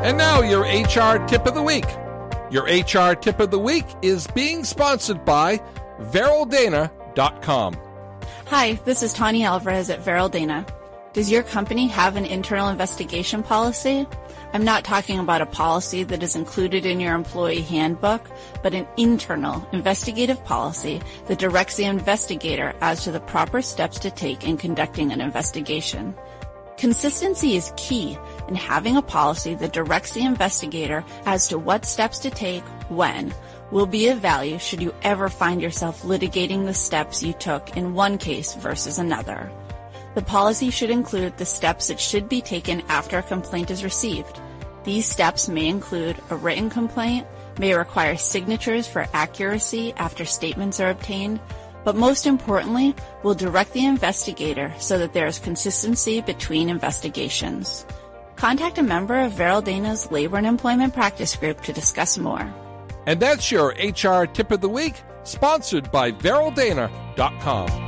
And now your HR Tip of the Week. Your HR Tip of the Week is being sponsored by VerylDana.com. Hi, this is Tanya Alvarez at VerylDana. Does your company have an internal investigation policy? I'm not talking about a policy that is included in your employee handbook, but an internal investigative policy that directs the investigator as to the proper steps to take in conducting an investigation. Consistency is key in having a policy that directs the investigator as to what steps to take when will be of value should you ever find yourself litigating the steps you took in one case versus another. The policy should include the steps that should be taken after a complaint is received. These steps may include a written complaint, may require signatures for accuracy after statements are obtained, but most importantly, will direct the investigator so that there is consistency between investigations. Contact a member of VerylDana's Labor and Employment Practice Group to discuss more. And that's your HR Tip of the Week, sponsored by VerylDana.com.